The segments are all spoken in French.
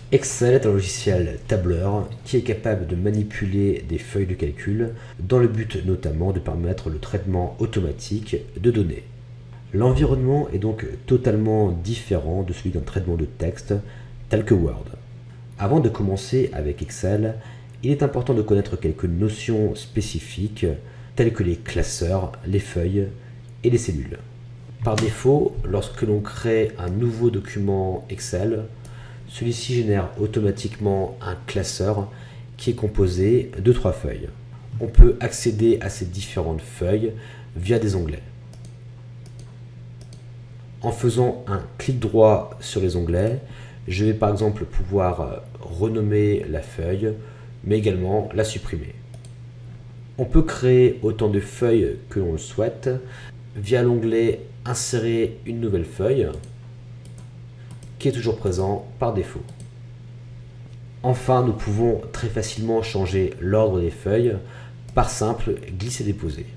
Excel est un logiciel tableur qui est capable de manipuler des feuilles de calcul dans le but notamment de permettre le traitement automatique de données. L'environnement est donc totalement différent de celui d'un traitement de texte tel que Word. Avant de commencer avec Excel, il est important de connaître quelques notions spécifiques telles que les classeurs, les feuilles et les cellules. Par défaut, lorsque l'on crée un nouveau document Excel, celui-ci génère automatiquement un classeur qui est composé de 3 feuilles. On peut accéder à ces différentes feuilles via des onglets. En faisant un clic droit sur les onglets, je vais par exemple pouvoir renommer la feuille, mais également la supprimer. On peut créer autant de feuilles que l'on le souhaite via l'onglet « Insérer une nouvelle feuille » qui est toujours présent par défaut. Enfin, nous pouvons très facilement changer l'ordre des feuilles par simple glisser-déposer.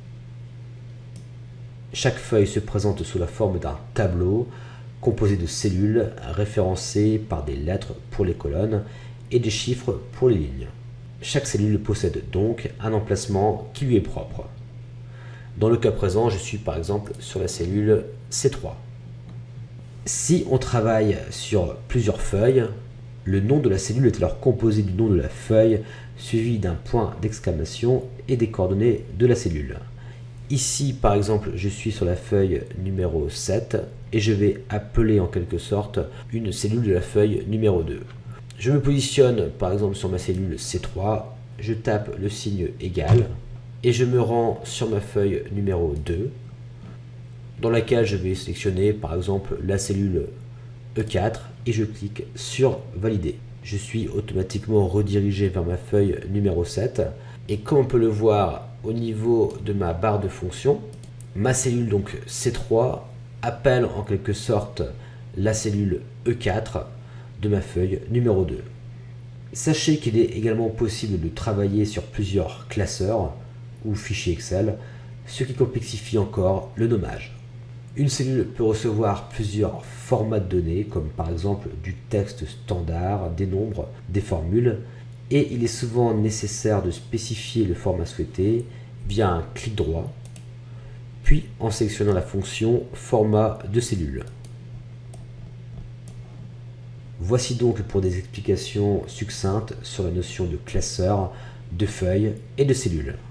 Chaque feuille se présente sous la forme d'un tableau composé de cellules référencées par des lettres pour les colonnes et des chiffres pour les lignes. Chaque cellule possède donc un emplacement qui lui est propre. Dans le cas présent, je suis par exemple sur la cellule C3. Si on travaille sur plusieurs feuilles, le nom de la cellule est alors composé du nom de la feuille suivi d'un point d'exclamation et des coordonnées de la cellule. Ici, par exemple, je suis sur la feuille numéro 7 et je vais appeler en quelque sorte une cellule de la feuille numéro 2. Je me positionne par exemple sur ma cellule C3, je tape le signe égal et je me rends sur ma feuille numéro 2 dans laquelle je vais sélectionner par exemple la cellule E4 et je clique sur valider. Je suis automatiquement redirigé vers ma feuille numéro 7 et comme on peut le voir au niveau de ma barre de fonction, ma cellule donc C3 appelle en quelque sorte la cellule E4 de ma feuille numéro 2. Sachez qu'il est également possible de travailler sur plusieurs classeurs ou fichiers Excel, ce qui complexifie encore le nommage. Une cellule peut recevoir plusieurs formats de données, comme par exemple du texte standard, des nombres, des formules, et il est souvent nécessaire de spécifier le format souhaité via un clic droit, puis en sélectionnant la fonction format de cellule. Voici donc pour des explications succinctes sur la notion de classeur, de feuilles et de cellules.